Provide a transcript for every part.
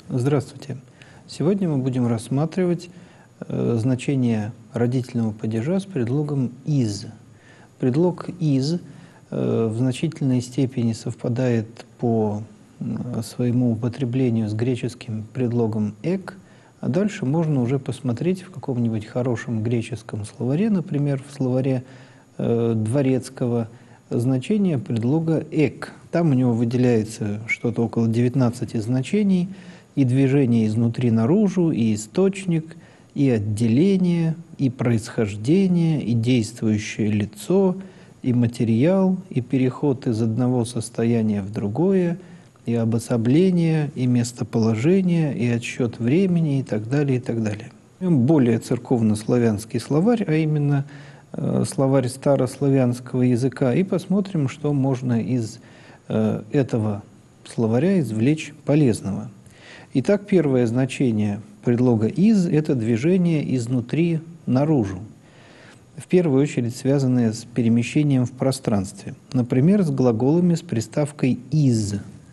Здравствуйте. Сегодня мы будем рассматривать значение родительного падежа с предлогом «из». Предлог «из» в значительной степени совпадает по своему употреблению с греческим предлогом «эк», а дальше можно уже посмотреть в каком-нибудь хорошем греческом словаре, например, в словаре Дворецкого, значение предлога «эк». Там у него выделяется что-то около 19 значений, и движение изнутри наружу, и источник, и отделение, и происхождение, и действующее лицо, и материал, и переход из одного состояния в другое, и обособление, и местоположение, и отсчет времени, и так далее, и так далее. Более церковнославянский словарь, а именно словарь старославянского языка, и посмотрим, что можно из этого словаря извлечь полезного. Итак, первое значение предлога «из» – это движение изнутри наружу, в первую очередь связанное с перемещением в пространстве. Например, с глаголами с приставкой «из».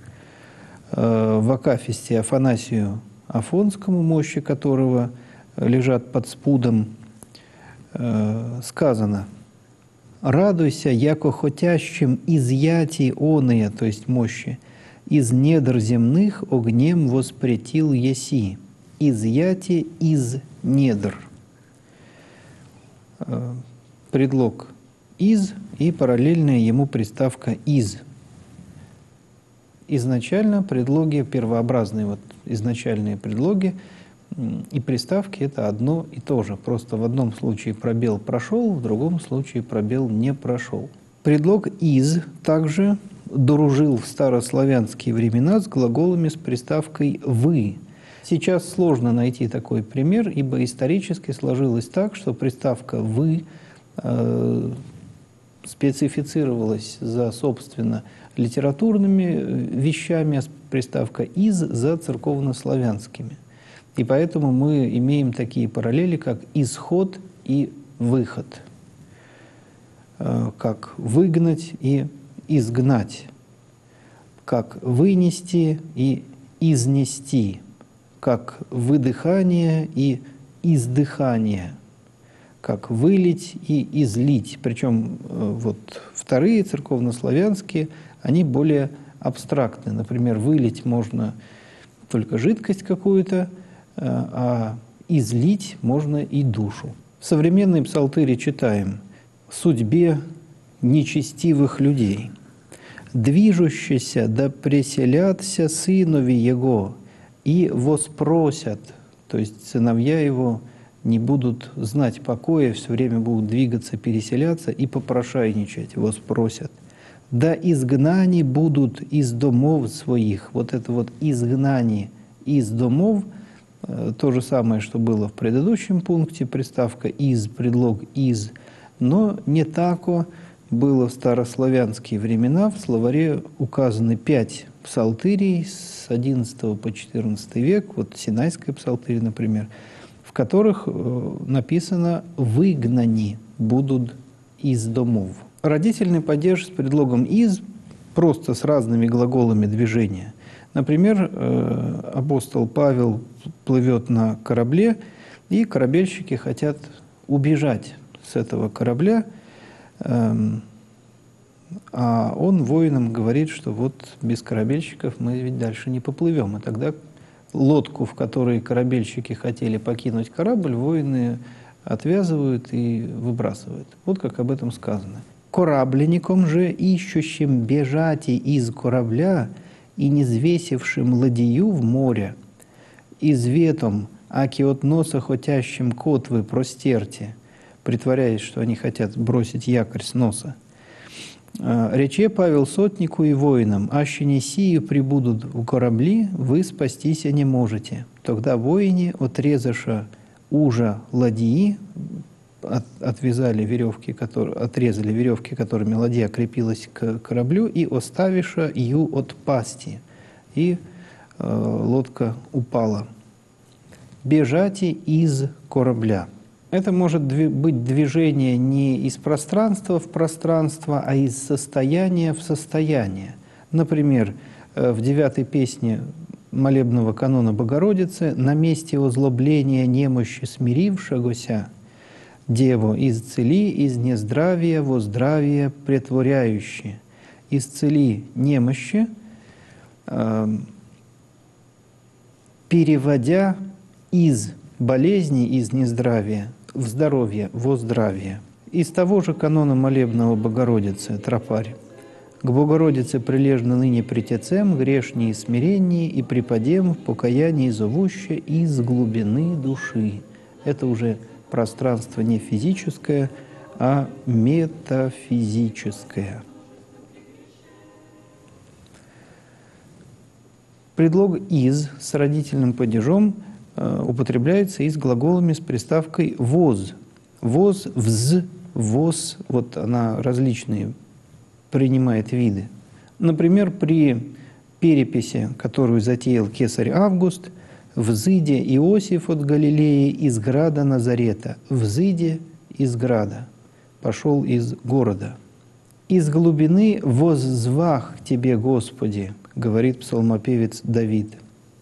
В акафисте Афанасию Афонскому, мощи которого лежат под спудом, сказано: «Радуйся, яко хотящим изъятий оные», то есть мощи, «из недр земных огнем воспретил еси». Изъятие из недр. Предлог «из» и параллельная ему приставка «из». Изначально предлоги первообразные, вот изначальные предлоги и приставки – это одно и то же. Просто в одном случае пробел прошел, в другом случае пробел не прошел. Предлог «из» также дружил в старославянские времена с глаголами с приставкой «вы». Сейчас сложно найти такой пример, ибо исторически сложилось так, что приставка «вы» специфицировалась за, собственно, литературными вещами, а приставка «из» за церковнославянскими. И поэтому мы имеем такие параллели, как «исход» и «выход», как «выгнать» и «изгнать», как «вынести» и «изнести», как «выдыхание» и «издыхание», как «вылить» и «излить». Причем вот вторые церковнославянские, они более абстрактны. Например, вылить можно только жидкость какую-то, а излить можно и душу. В современной псалтыре читаем: «Судьбе нечестивых людей, движущийся да преселятся сынови его, и воспросят», то есть сыновья его не будут знать покоя, все время будут двигаться, переселяться и попрошайничать, воспросят. «Да изгнани будут из домов своих». Вот это вот изгнание из домов, то же самое, что было в предыдущем пункте, приставка «из», предлог «из», но не тако было в старославянские времена. В словаре указаны 5 псалтырей с XI по XIV век, вот Синайская псалтырь, например, в которых написано «выгнани будут из домов». Родительный падеж с предлогом «из» просто с разными глаголами движения. Например, апостол Павел плывет на корабле, и корабельщики хотят убежать с этого корабля, а он воинам говорит, что вот без корабельщиков мы ведь дальше не поплывем. И тогда лодку, в которой корабельщики хотели покинуть корабль, воины отвязывают и выбрасывают. Вот как об этом сказано. «Корабленником же, ищущим бежати из корабля и низвесившим ладью в море, изветом, аки от носа хотящим котвы простерте», притворяясь, что они хотят бросить якорь с носа, «рече Павел сотнику и воинам: аще не сию прибудут в корабли, вы спастися не можете. Тогда воине отрезаша ужа ладьи», отрезали веревки, которыми ладья крепилась к кораблю, «и оставиша ю от пасти», и лодка упала. «Бежати из корабля». Это может быть движение не из пространства в пространство, а из состояния в состояние. Например, в 9-й песне молебного канона Богородицы на месте озлобления немощи смирившегося Деву исцели из нездравия во здравие претворяющее. Исцели немощи, переводя из болезни, из нездравия в здоровье, во здравие. Из того же канона молебного Богородицы, тропарь. К Богородице прилежно ныне притецем, грешнее и смиреннее, и припадем в покаянии зовуще из глубины души. Это уже пространство не физическое, а метафизическое. Предлог «из» с родительным падежом употребляется и с глаголами с приставкой «воз». «Воз», «вз», «воз», вот она различные принимает виды. Например, при переписи, которую затеял кесарь Август, «Взыде Иосиф от Галилеи из града Назарета». «Взыде из града», пошел из города. «Из глубины воззвах тебе, Господи», говорит псалмопевец Давид.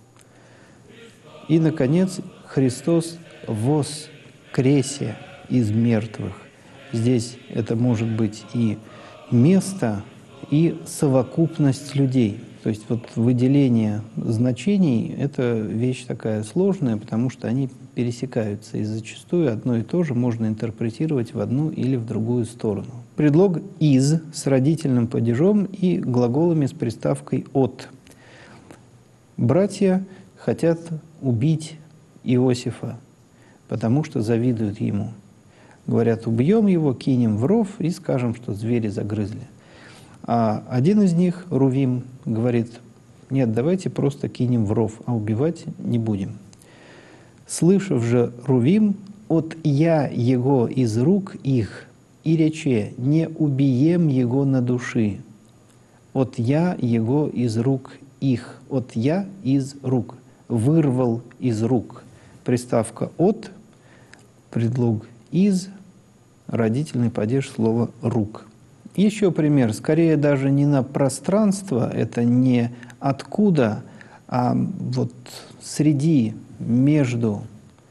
И, наконец, Христос воскресе из мертвых. Здесь это может быть и место, и совокупность людей. То есть вот выделение значений – это вещь такая сложная, потому что они пересекаются, и зачастую одно и то же можно интерпретировать в одну или в другую сторону. Предлог «из» с родительным падежом и глаголами с приставкой «от». Братья хотят убить Иосифа, потому что завидуют ему. Говорят, убьем его, кинем в ров и скажем, что звери загрызли. А один из них, Рувим, говорит, нет, давайте просто кинем в ров, а убивать не будем. Слышав же Рувим, от я его из рук их, и рече, не убием его на души. От я его из рук их, от я из рук, вырвал из рук. Приставка от, предлог из, родительный падеж слова рук. Еще пример, скорее даже не на пространство, это не откуда, а вот среди, между.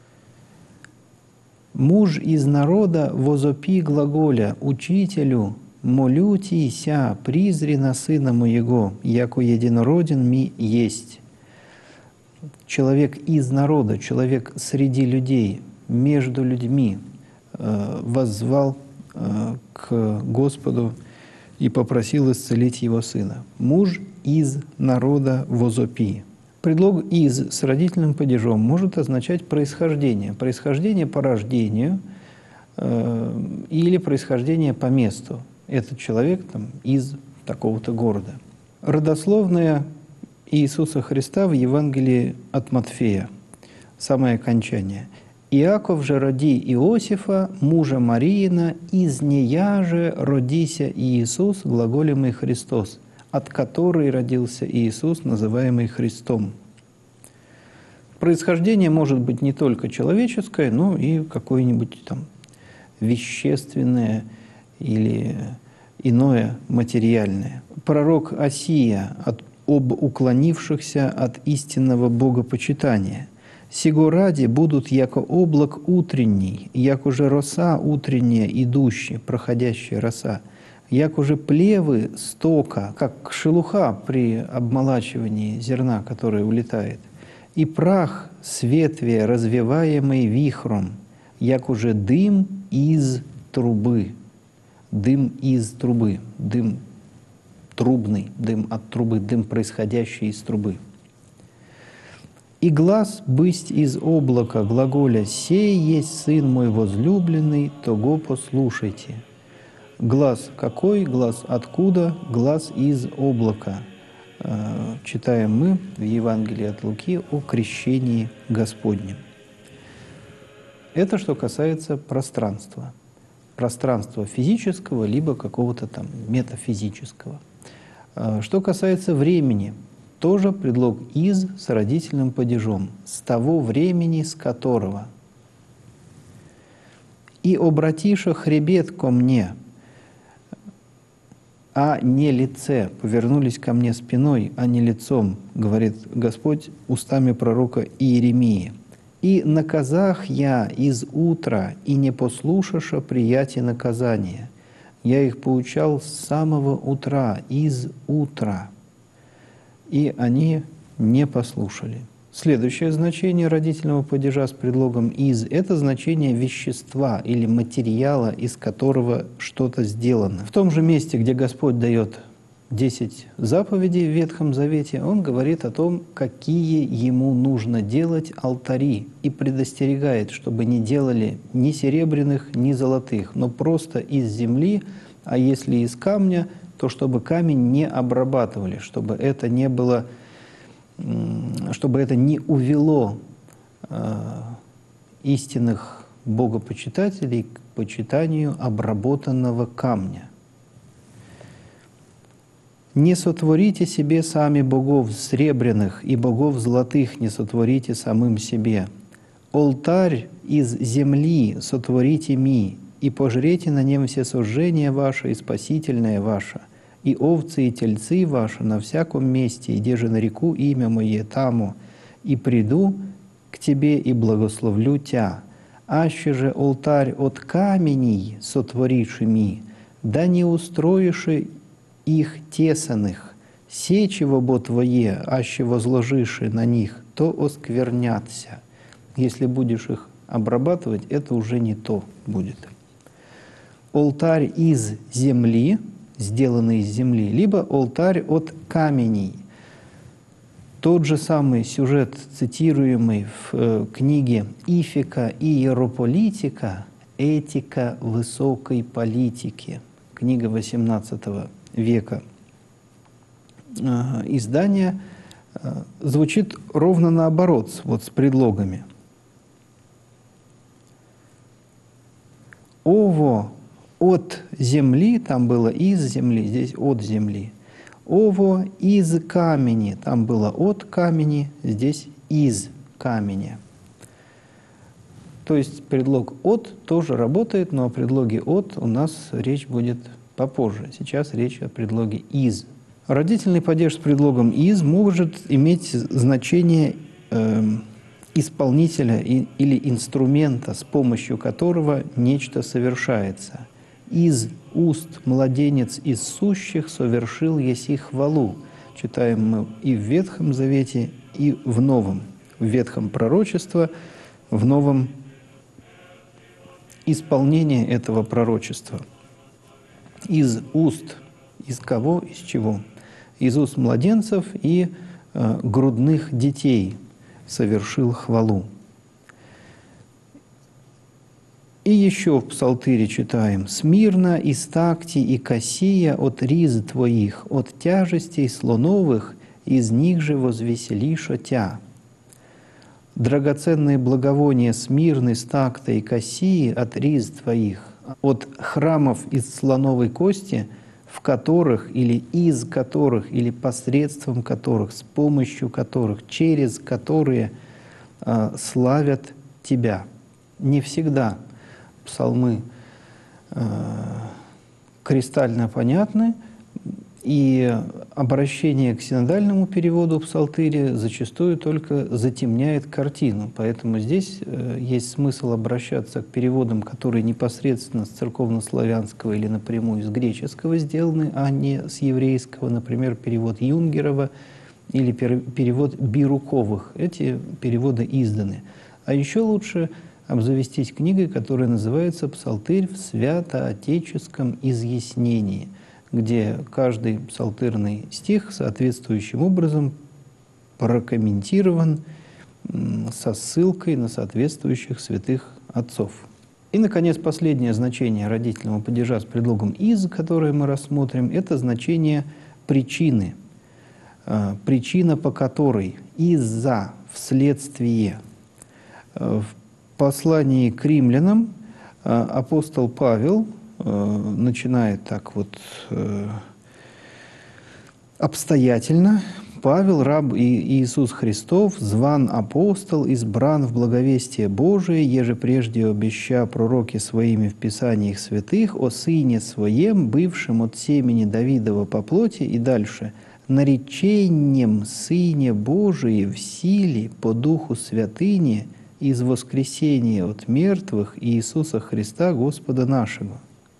Муж из народа возопи глаголя учителю, молютися, призри на сына моего, яко единороден ми есть. Человек из народа, человек среди людей, между людьми воззвал к Господу и попросил исцелить его сына. Муж из народа возопи. Предлог «из» с родительным падежом может означать происхождение. Происхождение по рождению или происхождение по месту. Этот человек там, из такого-то города. Родословная Иисуса Христа в Евангелии от Матфея. Самое окончание. «Иаков же роди Иосифа, мужа Мариина, из нея же родися Иисус, глаголемый Христос, от которой родился Иисус, называемый Христом». Происхождение может быть не только человеческое, но и какое-нибудь там вещественное или иное материальное. Пророк Осия об уклонившихся от истинного богопочитания. «Сего ради будут, яко облак утренний, яко же роса утренняя идущая, проходящая роса, яко же плевы стока, как шелуха при обмолачивании зерна, которое улетает, и прах с ветвия, развиваемый вихром, яко же дым из трубы». Дым из трубы, дым трубный, дым от трубы, дым, происходящий из трубы. «И глас бысть из облака глаголя «Сей есть Сын мой возлюбленный, того послушайте». Глас какой? Глас откуда? Глас из облака. Читаем мы в Евангелии от Луки о крещении Господнем. Это что касается пространства. Пространства физического, либо какого-то там метафизического. Что касается времени, тоже предлог «из» с родительным падежом, с того времени, с которого. «И обратиша хребет ко мне». а не лице, повернулись ко мне спиной, а не лицом, говорит Господь устами пророка Иеремии. И наказах я из утра, и не послушаша приятия наказания. Я их поучал с самого утра, из утра, и они не послушали. Следующее значение родительного падежа с предлогом «из» — это значение вещества или материала, из которого что-то сделано. В том же месте, где Господь дает 10 заповедей в Ветхом Завете, Он говорит о том, какие Ему нужно делать алтари, и предостерегает, чтобы не делали ни серебряных, ни золотых, но просто из земли, а если из камня, то чтобы камень не обрабатывали, чтобы это не было, чтобы это не увело истинных богопочитателей к почитанию обработанного камня. «Не сотворите себе сами богов сребряных, и богов золотых не сотворите самым себе. Алтарь из земли сотворите ми, и пожрете на нем все сожжения ваши и спасительное ваше, и овцы и тельцы ваши на всяком месте, и деже нареку имя мое таму, и приду к тебе и благословлю тя. Аще же алтарь от каменей сотворишь ми, да не устроишь их тесаных, сечево бо твое, аще возложишь на них, то осквернятся». Если будешь их обрабатывать, это уже не то будет. Алтарь из земли, сделанный из земли, либо алтарь от каменей. Тот же самый сюжет, цитируемый в книге Ифика и Иерополитика «Этика высокой политики», книга XVIII века, издание звучит ровно наоборот, вот с предлогами. «Ово от земли», там было «из земли», здесь «от земли». «Ово из камени», там было «от камени», здесь «из камня». То есть предлог «от» тоже работает, но о предлоге «от» у нас речь будет попозже. Сейчас речь о предлоге «из». Родительный падеж с предлогом «из» может иметь значение исполнителя или инструмента, с помощью которого нечто совершается. «Из уст младенец из сущих совершил еси хвалу». Читаем мы и в Ветхом Завете, и в Новом. В Ветхом пророчество, в Новом исполнение этого пророчества. Из уст, из кого, из чего? Из уст младенцев и грудных детей совершил хвалу. И еще в Псалтыре читаем: «Смирна, Истакти и Кассия от риз твоих, от тяжестей слоновых, из них же возвеселиша тя». Драгоценные благовония Смирны, Стакта и Кассии от риз твоих, от храмов из слоновой кости, в которых или из которых, или посредством которых, с помощью которых, через которые славят Тебя. Не всегда псалмы кристально понятны, и обращение к синодальному переводу псалтыря зачастую только затемняет картину. Поэтому здесь есть смысл обращаться к переводам, которые непосредственно с церковнославянского или напрямую с греческого сделаны, а не с еврейского. Например, перевод Юнгерова или перевод Бируковых. Эти переводы изданы. А еще лучше обзавестись книгой, которая называется «Псалтырь в святоотеческом изъяснении», где каждый псалтырный стих соответствующим образом прокомментирован со ссылкой на соответствующих святых отцов. И, наконец, последнее значение родительного падежа с предлогом «из», которое мы рассмотрим, это значение причины. Причина, по которой, из-за, вследствие. В послании к римлянам апостол Павел начинает так вот обстоятельно Павел, раб и Иисус Христов, зван апостол, избран в благовестие Божие, еже прежде обеща пророки своими в Писаниях святых о Сыне Своем, бывшем от семени Давидова по плоти, и дальше, наречением Сыне Божие в силе по Духу Святыни из воскресения от мертвых Иисуса Христа Господа нашего.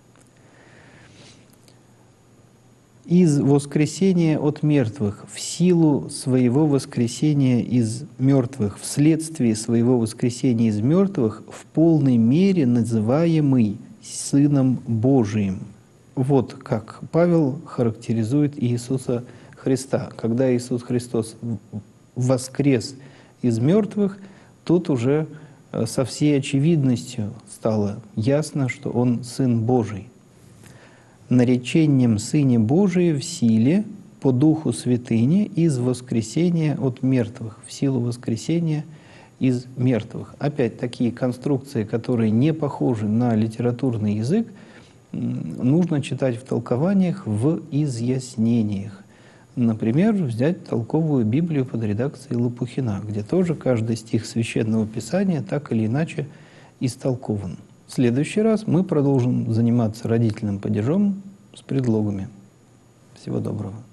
Из воскресения от мертвых, в силу своего воскресения из мертвых, вследствие своего воскресения из мертвых, в полной мере называемый Сыном Божиим. Вот как Павел характеризует Иисуса Христа. Когда Иисус Христос воскрес из мертвых, тут уже со всей очевидностью стало ясно, что Он Сын Божий. Наречением Сыне Божие в силе по Духу Святыни из воскресения от мертвых, в силу воскресения из мертвых. Опять такие конструкции, которые не похожи на литературный язык, нужно читать в толкованиях, в изъяснениях. Например, взять толковую Библию под редакцией Лопухина, где тоже каждый стих Священного Писания так или иначе истолкован. В следующий раз мы продолжим заниматься родительным падежом с предлогами. Всего доброго.